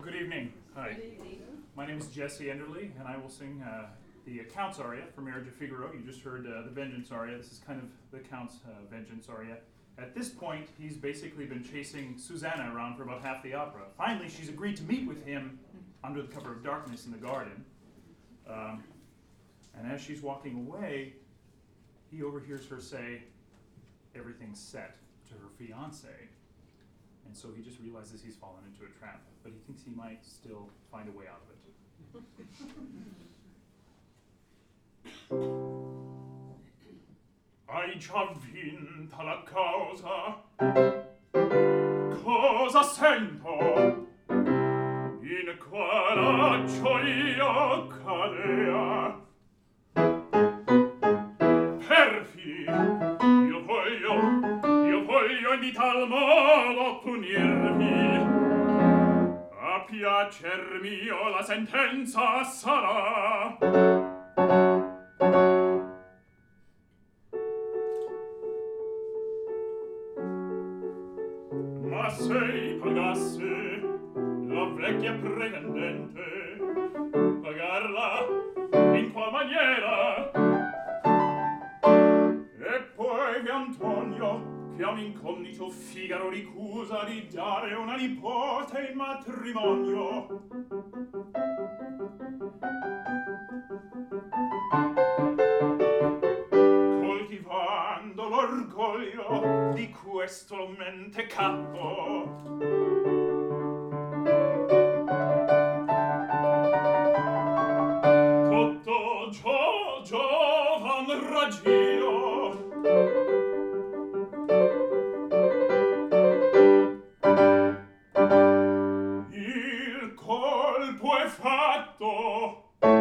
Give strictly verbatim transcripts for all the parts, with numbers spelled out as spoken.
Good evening. Hi. Good evening. My name is Jesse Enderley, and I will sing uh, the uh, Count's aria for Marriage of Figaro. You just heard uh, the Vengeance aria. This is kind of the Count's uh, Vengeance aria. At this point, he's basically been chasing Susanna around for about half the opera. Finally, she's agreed to meet with him under the cover of darkness in the garden. Um, and as she's walking away, he overhears her say, "Everything's set," to her fiancé. And so he just realizes he's fallen into a trap, but he thinks he might still find a way out of it. Hai già vinta la causa, cosa sento, in quale gioia cadea. Perfidi, io voglio, io voglio di tal modo punirvi, a piacer mio la sentenza sarà. Ma se pagassi la vecchia pretendente, pagarla in qual maniera? E poi Antonio, che a un incognito Figaro ricusa di dare una nipote in matrimonio. Coltivando l'orgoglio di questo mentecato, tutto ciò giovan raggio. Il colpo è fatto.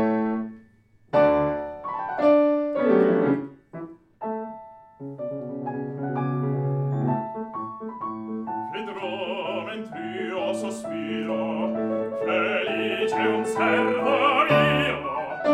Vedrò mentr'io sospiro, felice un servo mio.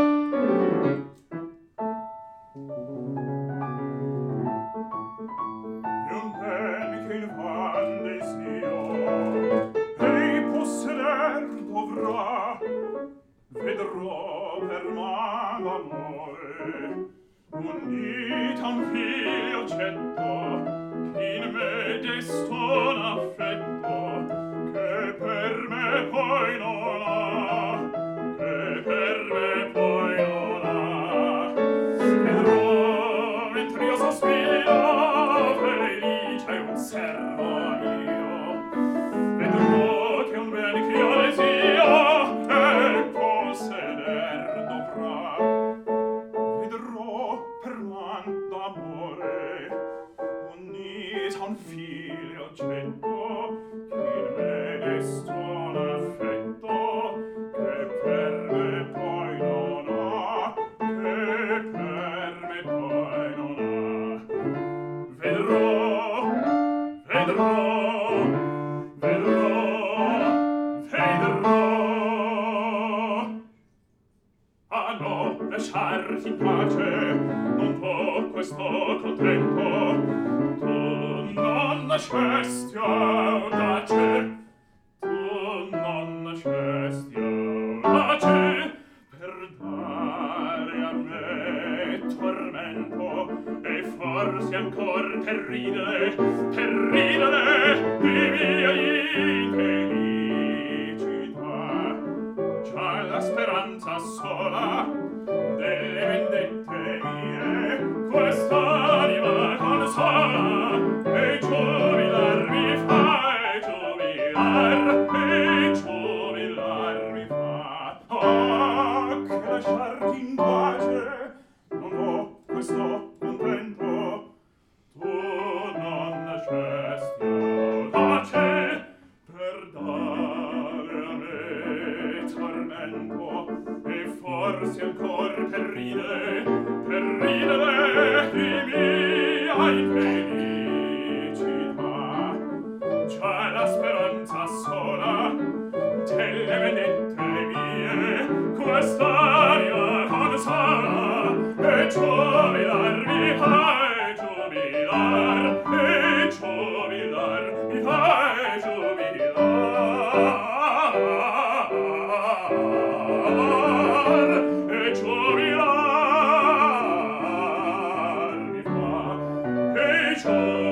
E un ben che in van desio ei posseder dovrà, vedrò per man amore unita un figlio getto, in me desto un affetto che per me poi non ha, che per me poi non ha. Vedrò mentr'io sospiro, felice un servo mio. Vedrò che un ben che io desio e posseder dovrà. Vedrò per man d'amore unita un figlio getto, in me desto un affetto che per me poi non ha, che per me poi non ha. Vedrò, vedrò, vedrò, vedrò. Ah no, lasciarti in pace, non può questo contento. Tu non nascesti audace, tu non nascesti audace per dare a me tormento e forse ancor per ridere, per ridere di mia infelicità. Già la speranza sola delle vendette mie quest'anima consola e giubilar mi fa, e giubilar, e giubilar mi fa. Oh, che lasciarti in pace non ho questo contento. Tu non nascesti audace per dare a me tormento e forse ancor per ridere, per ridere di mia infelicità. Già la speranza sola delle vendette mie quest'aria consola e giubilar mi fa, e giubilar, e giubilar mi fa, e giubilar. It's home.